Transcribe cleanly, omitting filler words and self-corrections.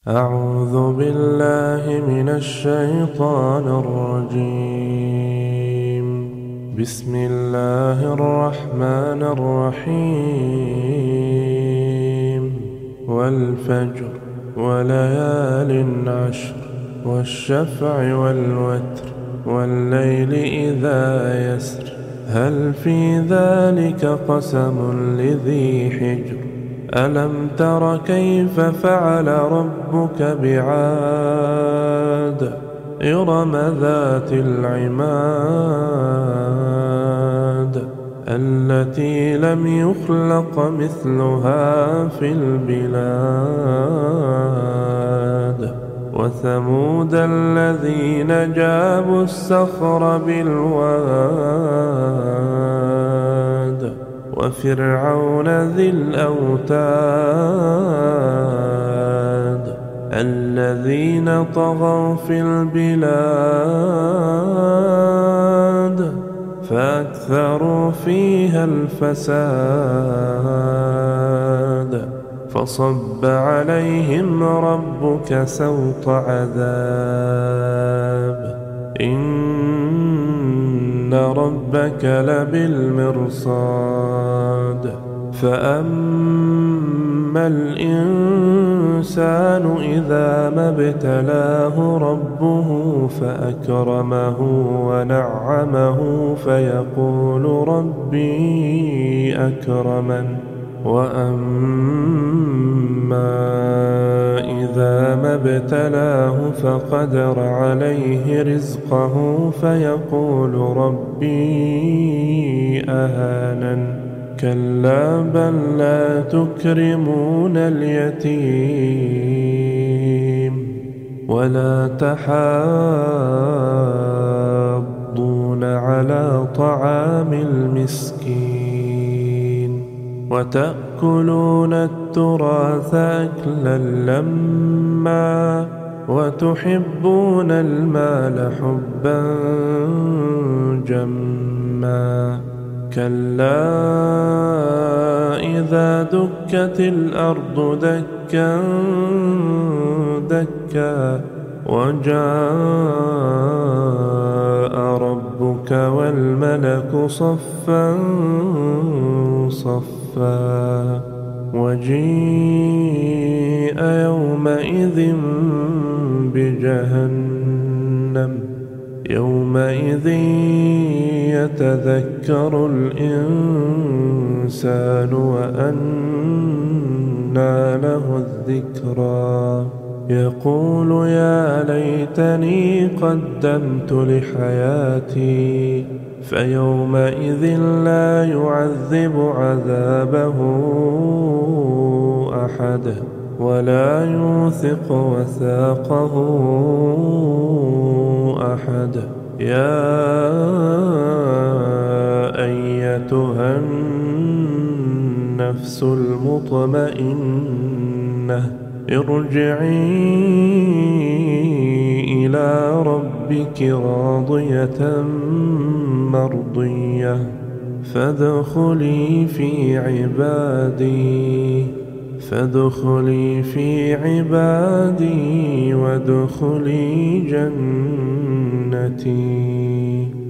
أعوذ بالله من الشيطان الرجيم. بسم الله الرحمن الرحيم. والفجر وليال عشر والشفع والوتر والليل إذا يسر هل في ذلك قسم لذي حجر ألم تر كيف فعل ربك بعاد إرم ذات العماد التي لم يخلق مثلها في البلاد وثمود الذين جابوا الصخر بالواد وفرعون ذي الأوتاد الذين طغوا في البلاد فأكثروا فيها الفساد فصب عليهم ربك سوط عذاب إن ربك لبالمرصاد فأما الإنسان إذا ما ابتلاه ربه فأكرمه ونعمه فيقول ربي أكرمن وأما إذا ما ابتلاه فقدر عليه رزقه فيقول ربي أهانن كلا بل لا تكرمون اليتيم ولا تحاضون على طعام المسكين وتأكلون التراث أكلا لما وتحبون المال حبا جما كلا إذا دكت الأرض دكا دكا وجاء ربك والملك صفا صفا وجيء يومئذ بجهنم يومئذ يتذكر الإنسان وأنى له الذكرى يقول يا ليتني قدمت لحياتي فيومئذ لا يعذب عذابه أحد ولا يوثق وثاقه أحد يا أيتها النفس المطمئنة ارجعي إلى ربك راضية مرضية فادخلي في عبادي وادخلي جنتي.